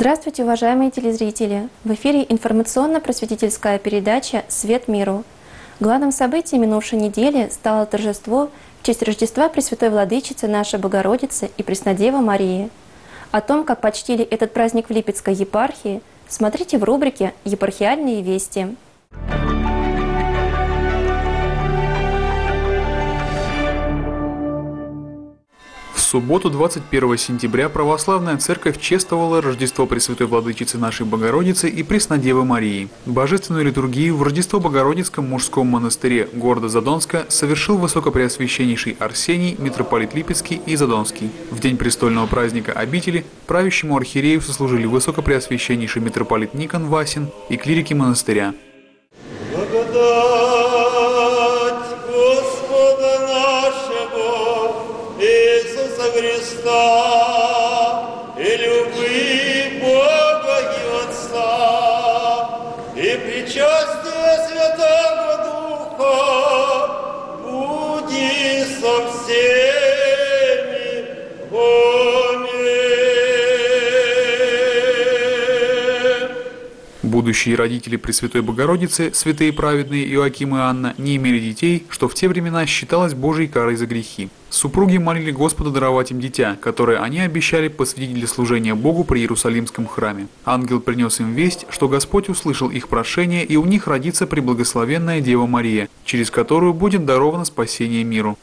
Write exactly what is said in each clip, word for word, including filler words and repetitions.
Здравствуйте, уважаемые телезрители! В эфире информационно-просветительская передача «Свет миру». Главным событием минувшей недели стало торжество в честь Рождества Пресвятой Владычицы нашей Богородицы и Преснодевы Марии. О том, как почтили этот праздник в Липецкой епархии, смотрите в рубрике «Епархиальные вести». В субботу, двадцать первого сентября, Православная Церковь чествовала Рождество Пресвятой Владычицы нашей Богородицы и Преснодевы Марии. Божественную литургию в Рождество Богородицком мужском монастыре города Задонска совершил Высокопреосвященнейший Арсений, митрополит Липецкий и Задонский. В день престольного праздника обители правящему архиерею сослужили Высокопреосвященнейший митрополит Никон Васин и клирики монастыря. Христа и люби Бога и Отца и причастие Святого Духа буди со всеми. Аминь. Будущие родители Пресвятой Богородицы, святые праведные Иоаким и Анна, не имели детей, что в те времена считалось Божьей карой за грехи. Супруги молили Господа даровать им дитя, которое они обещали посвятить для служения Богу при Иерусалимском храме. Ангел принес им весть, что Господь услышал их прошение, и у них родится преблагословенная Дева Мария, через которую будет даровано спасение миру.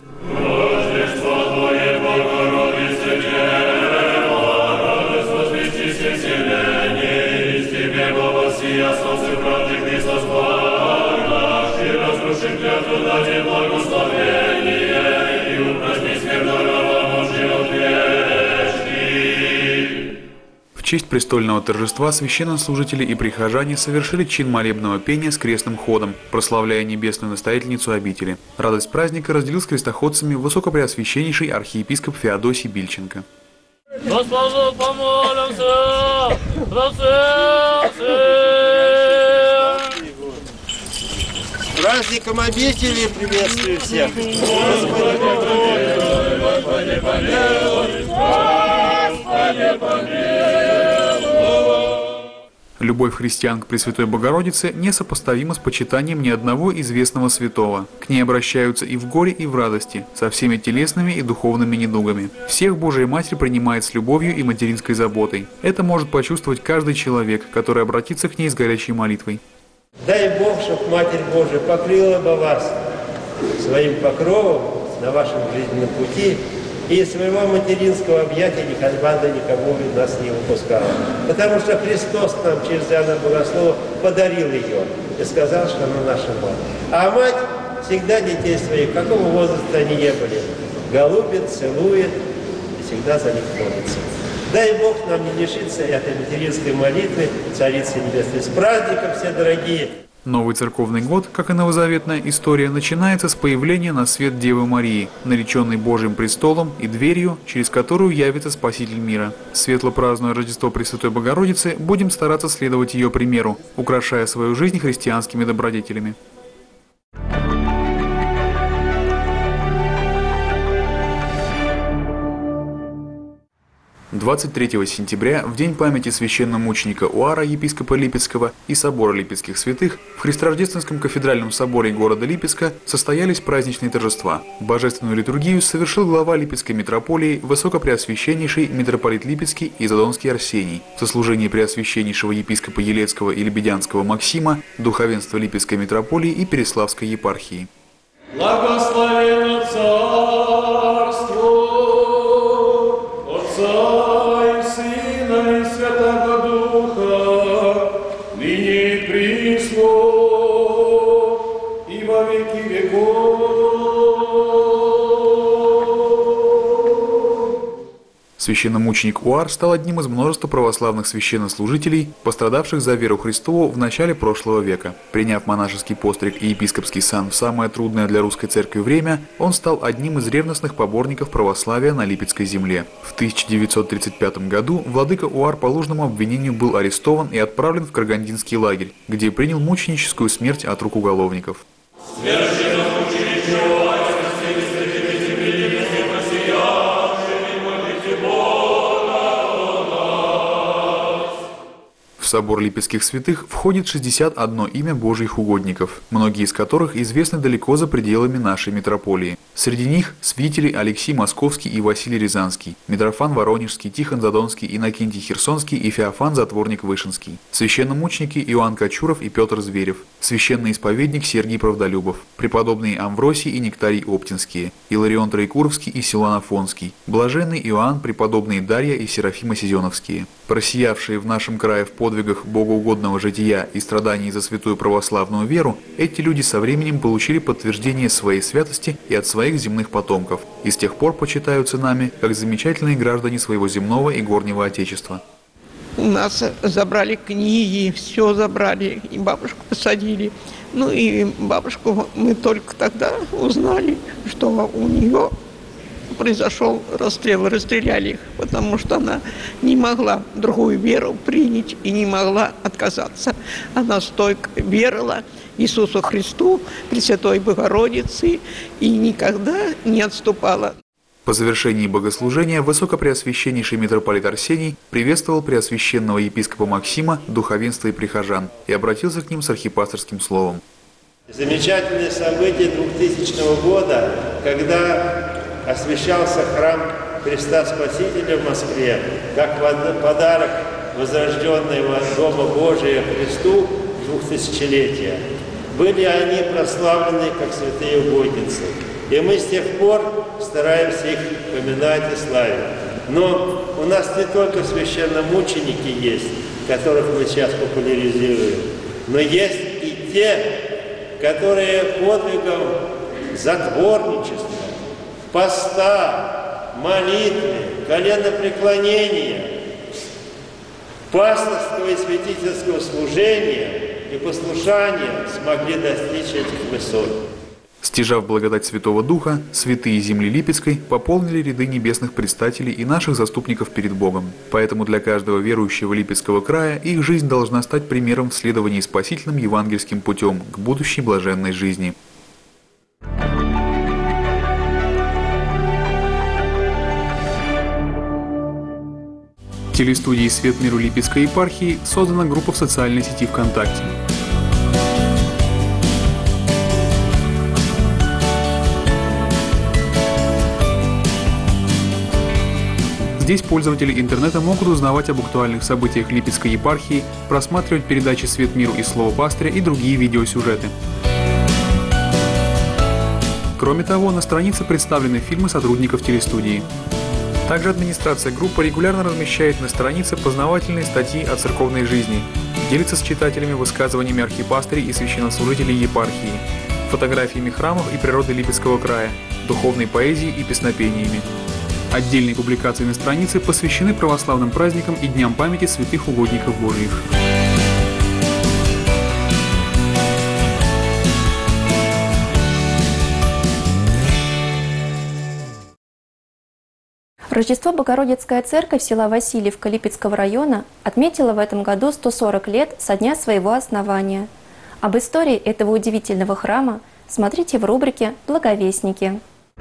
В честь престольного торжества священнослужители и прихожане совершили чин молебного пения с крестным ходом, прославляя небесную настоятельницу обители. Радость праздника разделил с крестоходцами Высокопреосвященнейший архиепископ Феодосий Бильченко. Господу помолимся! С праздником обители приветствую всех! Господи, Господи, помилуй! Господи, помилуй! Любовь христиан к Пресвятой Богородице несопоставима с почитанием ни одного известного святого. К ней обращаются и в горе, и в радости, со всеми телесными и духовными недугами. Всех Божия Матерь принимает с любовью и материнской заботой. Это может почувствовать каждый человек, который обратится к ней с горячей молитвой. Дай Бог, чтобы Матерь Божия покрыла бы вас своим покровом на вашем жизненном пути, и своего материнского объятия никогда никого нас не выпускала. Потому что Христос нам через Иоанна Богослова подарил ее и сказал, что она наша мать. А мать всегда детей своих, какого возраста они не были, голубит, целует и всегда за них молится. Дай Бог нам не лишиться этой материнской молитвы, Царицы Небесной. С праздником все, дорогие! Новый церковный год, как и новозаветная история, начинается с появления на свет Девы Марии, нареченной Божьим престолом и дверью, через которую явится Спаситель мира. Светло празднуя Рождество Пресвятой Богородицы, будем стараться следовать ее примеру, украшая свою жизнь христианскими добродетелями. двадцать третьего сентября, в день памяти священномученика Уара, епископа Липецкого и собора Липецких святых, в Христорождественском кафедральном соборе города Липецка состоялись праздничные торжества. Божественную литургию совершил глава Липецкой митрополии Высокопреосвященнейший митрополит Липецкий и Задонский Арсений. В сослужении Преосвященнейшего епископа Елецкого и Лебедянского Максима, духовенства Липецкой митрополии и Переславской епархии. Благословенно царство Отца и Сына и Святого Духа, ныне и присно, и во веки веков. Священномученик Уар стал одним из множества православных священнослужителей, пострадавших за веру Христову в начале прошлого века. Приняв монашеский постриг и епископский сан в самое трудное для русской церкви время, он стал одним из ревностных поборников православия на Липецкой земле. В тысяча девятьсот тридцать пятом году владыка Уар по ложному обвинению был арестован и отправлен в Карагандинский лагерь, где принял мученическую смерть от рук уголовников. В собор Липецких святых входит шестьдесят одно имя Божьих угодников, многие из которых известны далеко за пределами нашей митрополии. Среди них святители Алексий Московский и Василий Рязанский, Митрофан Воронежский, Тихон Задонский, Иннокентий Херсонский и Феофан Затворник Вышинский, священномученики Иоанн Кочуров и Петр Зверев, священный исповедник Сергий Правдолюбов, преподобные Амвросий и Нектарий Оптинские, Иларион Троекуровский и Силуан Афонский, блаженный Иоанн, преподобные Дарья и Серафима Сизоновские. Просиявшие в нашем крае в подвигах богоугодного жития и страданий за святую православную веру, эти люди со временем получили подтверждение своей святости и от своих земных потомков, и с тех пор почитаются нами как замечательные граждане своего земного и горнего Отечества. У нас забрали книги, все забрали, и бабушку посадили. Ну и бабушку мы только тогда узнали, что у нее произошел расстрел, расстреляли их, потому что она не могла другую веру принять и не могла отказаться. Она стойко верила Иисусу Христу, Пресвятой Богородице и никогда не отступала. По завершении богослужения высокопреосвященнейший митрополит Арсений приветствовал преосвященного епископа Максима, духовенства и прихожан и обратился к ним с архипасторским словом. Замечательное событие двухтысячного года, когда освящался храм Христа Спасителя в Москве, как подарок возрожденного Дома Божия Христу двухтысячелетия. Были они прославлены как святые угодницы. И мы с тех пор стараемся их поминать и славить. Но у нас не только священномученики есть, которых мы сейчас популяризируем, но есть и те, которые подвигом затворничества, поста, молитвы, коленопреклонения, пасторского и святительского служения и послушания смогли достичь этих высот. Стяжав благодать Святого Духа, святые земли Липецкой пополнили ряды небесных предстателей и наших заступников перед Богом. Поэтому для каждого верующего Липецкого края их жизнь должна стать примером в следовании спасительным евангельским путем к будущей блаженной жизни. В телестудии «Свет миру» Липецкой епархии создана группа в социальной сети ВКонтакте. Здесь пользователи интернета могут узнавать об актуальных событиях Липецкой епархии, просматривать передачи «Свет миру» и «Слово пастыря» и другие видеосюжеты. Кроме того, на странице представлены фильмы сотрудников телестудии. Также администрация группы регулярно размещает на странице познавательные статьи о церковной жизни, делится с читателями высказываниями архипастырей и священнослужителей епархии, фотографиями храмов и природы Липецкого края, духовной поэзией и песнопениями. Отдельные публикации на странице посвящены православным праздникам и дням памяти святых угодников Божьих. Рождество Богородицкая церковь села Васильевка Липецкого района отметила в этом году сто сорок лет со дня своего основания. Об истории этого удивительного храма смотрите в рубрике «Благовестники».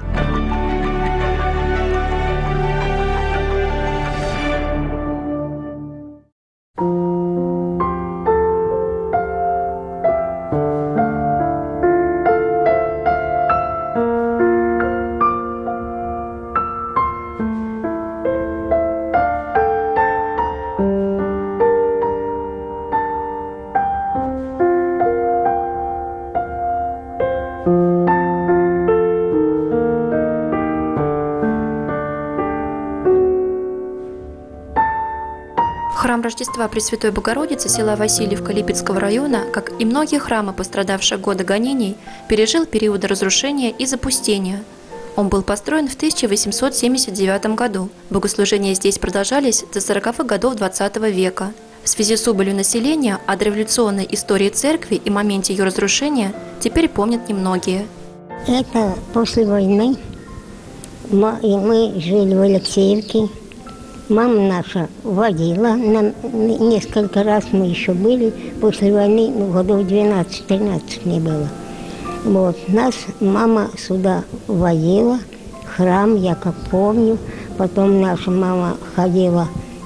Храм Рождества Пресвятой Богородицы села Васильевка Липецкого района, как и многие храмы, пострадавшие годы гонений, пережил периоды разрушения и запустения. Он был построен в тысяча восемьсот семьдесят девятом году. Богослужения здесь продолжались до сороковых годов двадцатого века. В связи с убылью населения о дореволюционной истории церкви и моменте ее разрушения теперь помнят немногие. Это после войны, и мы жили в Алексеевке. Мама наша водила, нам несколько раз мы еще были, после войны, ну, годов двенадцать-тринадцать мне было. Вот, нас мама сюда водила, храм, я как помню, потом наша мама ходила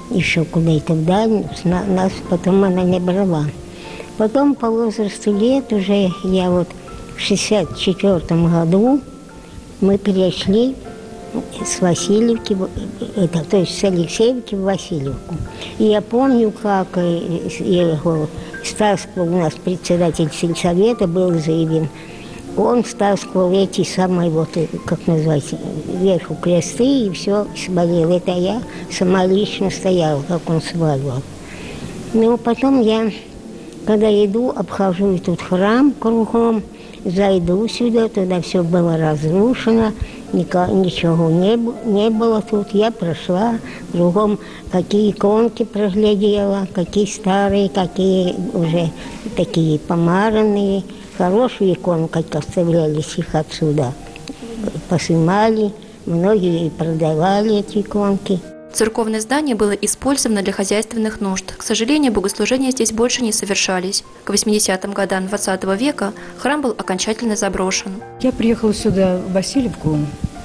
еще куда-то вдаль, нас потом она не брала. Потом по возрасту лет уже я вот в шестьдесят четвёртом году мы перешли с Васильевки, это, то есть с Алексеевки в Васильевку. И я помню, как его стаскивал, у нас председатель сельсовета был заявлен, он стаскивал эти самые, вот, как назвать, вверху кресты и все свалил. Это я сама лично стояла, как он сваливал. Ну, потом я, когда иду, обхожу этот храм кругом, зайду сюда, туда все было разрушено, ничего не, не было тут. Я прошла, кругом какие иконки проглядела, какие старые, какие уже такие помаранные. Хорошие иконки оставлялись, их отсюда поснимали, многие продавали эти иконки. Церковное здание было использовано для хозяйственных нужд. К сожалению, богослужения здесь больше не совершались. К восьмидесятым годам двадцатого века храм был окончательно заброшен. Я приехала сюда, в Васильевку,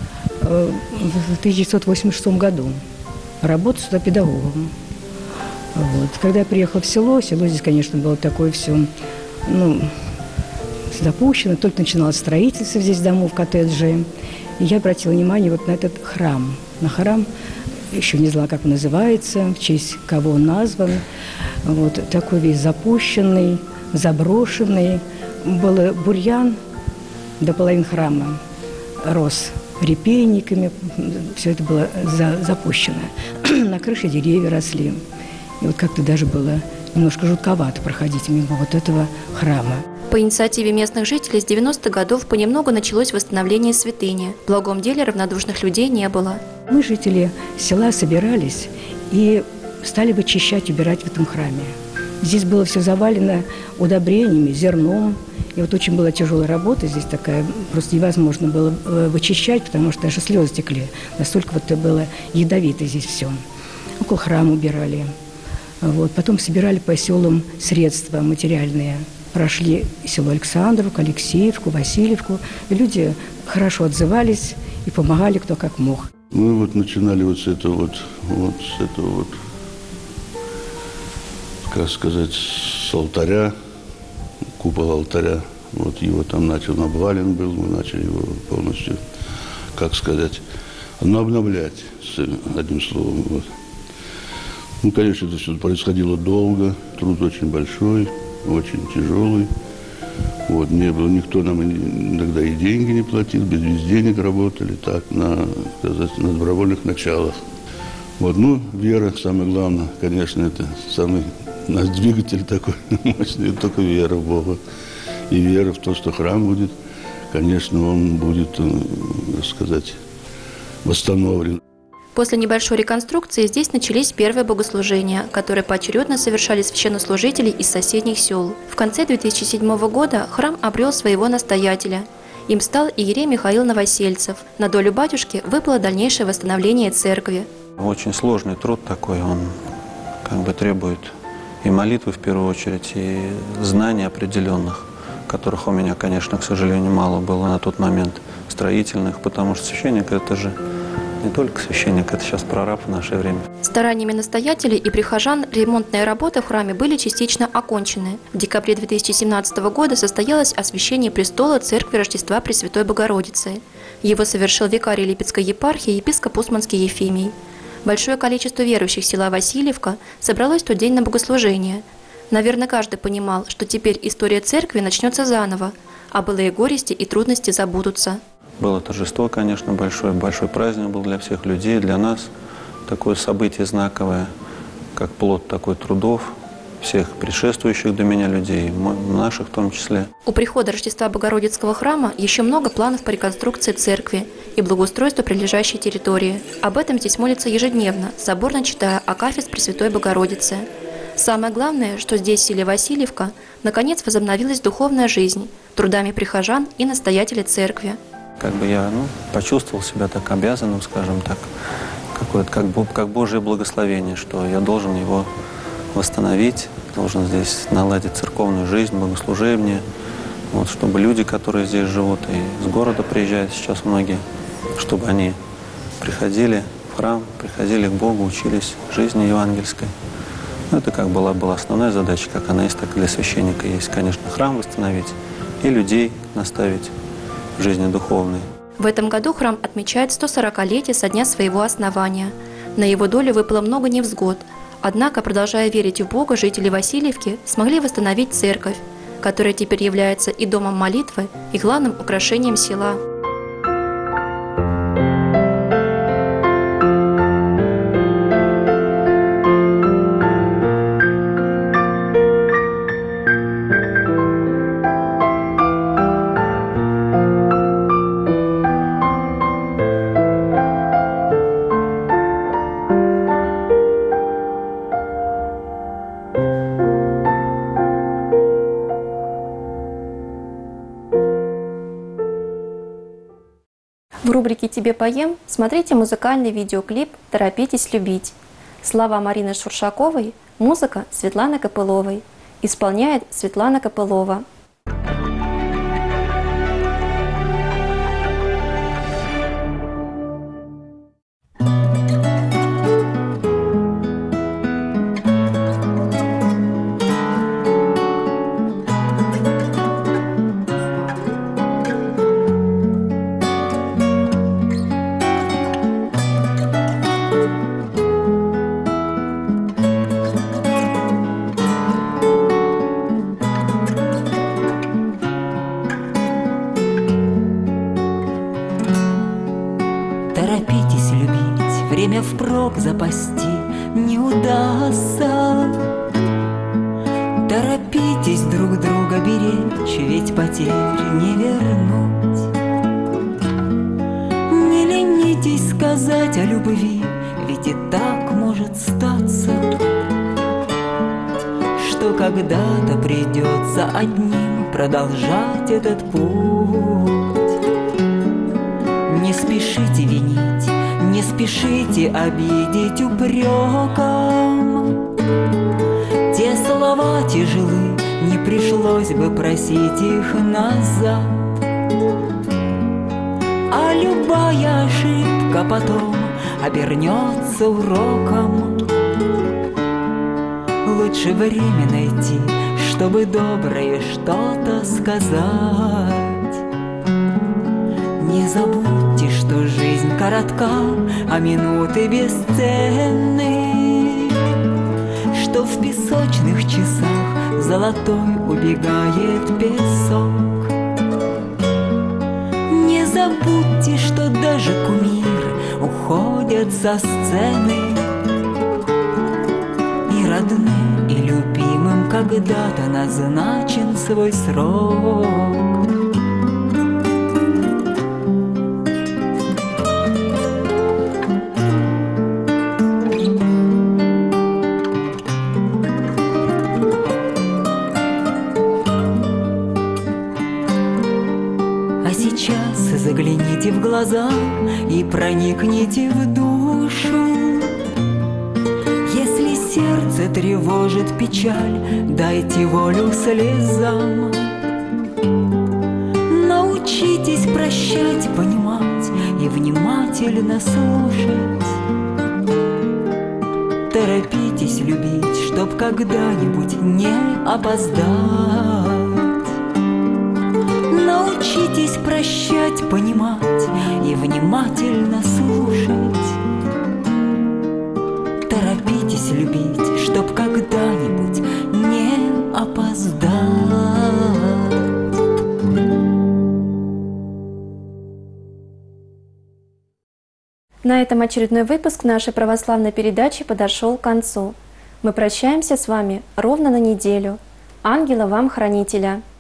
в тысяча девятьсот восемьдесят шестом году. Работать сюда педагогом. Вот. Когда я приехала в село, село здесь, конечно, было такое все, ну, запущено. Только начиналось строительство здесь домов, коттеджей. И я обратила внимание вот на этот храм. На храм, еще не знала, как он называется, в честь кого он назван. Вот, такой весь запущенный, заброшенный. Был бурьян до половины храма, рос репейниками, все это было за, запущено. На крыше деревья росли. И вот как-то даже было немножко жутковато проходить мимо вот этого храма. По инициативе местных жителей с девяностых годов понемногу началось восстановление святыни. В благом деле равнодушных людей не было. Мы, жители села, собирались и стали вычищать, убирать в этом храме. Здесь было все завалено удобрениями, зерном. И вот очень была тяжелая работа здесь такая, просто невозможно было вычищать, потому что даже слезы текли. Настолько вот это было ядовито здесь все. Около храма убирали. Вот. Потом собирали по селам средства материальные. Прошли село Александровку, Алексеевку, Васильевку. И люди хорошо отзывались и помогали кто как мог. Мы вот начинали вот с этого вот, вот с этого вот, как сказать, с алтаря, купол алтаря. Вот его там начал, обвален был, мы начали его полностью, как сказать, ну, обновлять, одним словом. Вот. Ну, конечно, это все происходило долго, труд очень большой, очень тяжелый. Вот, не было, никто нам иногда и деньги не платил, без, без денег работали, так, на, сказать, на добровольных началах. Вот, ну, вера, самое главное, конечно, это самый наш двигатель такой мощный, только вера в Бога. И вера в то, что храм будет, конечно, он будет, так сказать, восстановлен. После небольшой реконструкции здесь начались первые богослужения, которые поочередно совершали священнослужители из соседних сел. В конце две тысячи седьмого года храм обрел своего настоятеля. Им стал иерей Михаил Новосельцев. На долю батюшки выпало дальнейшее восстановление церкви. Очень сложный труд такой, он как бы требует и молитвы в первую очередь, и знаний определенных, которых у меня, конечно, к сожалению, мало было на тот момент, строительных, потому что священник – это же не только священник, это сейчас прораб в наше время. Стараниями настоятелей и прихожан ремонтные работы в храме были частично окончены. В декабре две тысячи семнадцатого года состоялось освящение престола Церкви Рождества Пресвятой Богородицы. Его совершил викарий Липецкой епархии епископ Усманский Ефимий. Большое количество верующих села Васильевка собралось в тот день на богослужение. Наверное, каждый понимал, что теперь история церкви начнется заново, а былые горести и трудности забудутся. Было торжество, конечно, большое, большой праздник был для всех людей, для нас. Такое событие знаковое, как плод такой трудов всех предшествующих до меня людей, наших в том числе. У прихода Рождества Богородицкого храма еще много планов по реконструкции церкви и благоустройству прилежащей территории. Об этом здесь молятся ежедневно, соборно читая Акафист Пресвятой Богородицы. Самое главное, что здесь, в селе Васильевка, наконец возобновилась духовная жизнь трудами прихожан и настоятелей церкви. Как бы я ну, почувствовал себя так обязанным, скажем так, какое-то как, как Божие благословение, что я должен его восстановить, должен здесь наладить церковную жизнь, богослужение, вот, чтобы люди, которые здесь живут и с города приезжают сейчас многие, чтобы они приходили в храм, приходили к Богу, учились жизни евангельской. Ну, это как была, была основная задача, как она есть, так и для священника есть. Конечно, храм восстановить и людей наставить в жизни духовной. В этом году храм отмечает сто сорокалетие со дня своего основания. На его долю выпало много невзгод. Однако, продолжая верить в Бога, жители Васильевки смогли восстановить церковь, которая теперь является и домом молитвы, и главным украшением села. В рубрике «Тебе поем» смотрите музыкальный видеоклип «Торопитесь любить». Слова Марины Шуршаковой, музыка Светланы Копыловой. Исполняет Светлана Копылова. Торопитесь любить, время впрок запасти не удастся. Торопитесь друг друга беречь, ведь потерь не вернуть. Не ленитесь сказать о любви, ведь и так может статься, что когда-то придется одним продолжать этот путь. Не спешите винить, не спешите обидеть упреком. Те слова тяжелы, не пришлось бы просить их назад. А любая ошибка потом обернется уроком. Лучше время найти, чтобы доброе что-то сказать. Не забудьте, что жизнь коротка, а минуты бесценны, что в песочных часах золотой убегает песок. Не забудьте, что даже кумиры уходят со сцены, и родным, и любимым когда-то назначен свой срок. Загляните в глаза и проникните в душу. Если сердце тревожит печаль, дайте волю слезам. Научитесь прощать, понимать и внимательно слушать. Торопитесь любить, чтоб когда-нибудь не опоздать. Научитесь прощать, понимать и внимательно слушать. Торопитесь любить, чтоб когда-нибудь не опоздать. На этом очередной выпуск нашей православной передачи подошел к концу. Мы прощаемся с вами ровно на неделю. Ангела вам хранителя!